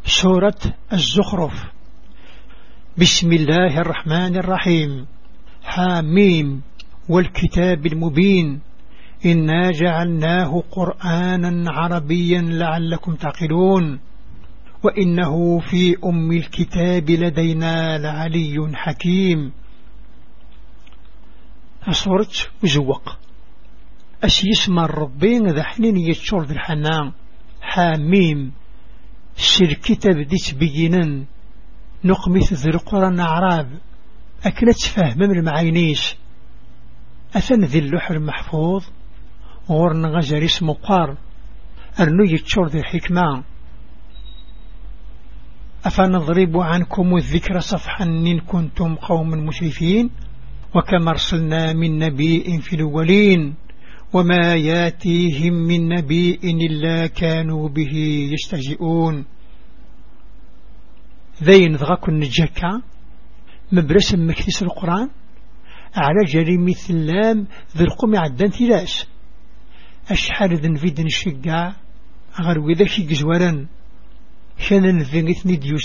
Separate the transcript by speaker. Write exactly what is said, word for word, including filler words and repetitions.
Speaker 1: سورة الزخرف. بسم الله الرحمن الرحيم. حاميم والكتاب المبين إنا جعلناه قرآنا عربيا لعلكم تعقلون وإنه في أم الكتاب لدينا لعلي حكيم. سورة وزوق أش يسمى الربين ذا حنين يتشور ذي الحنان. حاميم الشركة بديت بينا نقمث ذي القرآن أعراب أكلت فهم من المعينيش أثن ذي اللوح المحفوظ غورن غجر اسمه قار أرنو يتشور ذي الحكمة. أفنضرب عنكم الذكر صفحا إن كنتم قوم مشرفين وكما أرسلنا من نبي في الأولين وما ياتيهم من نبي إلا كانوا به يستهزئون. ذين ضغاكن نجاكا مبرسم مكتس القرآن على جريمة اللام ذي القوم عدان ثلاث أشحال ذن فيدن الشقاع غير وذاك جزورا كان ذن اثني ديوس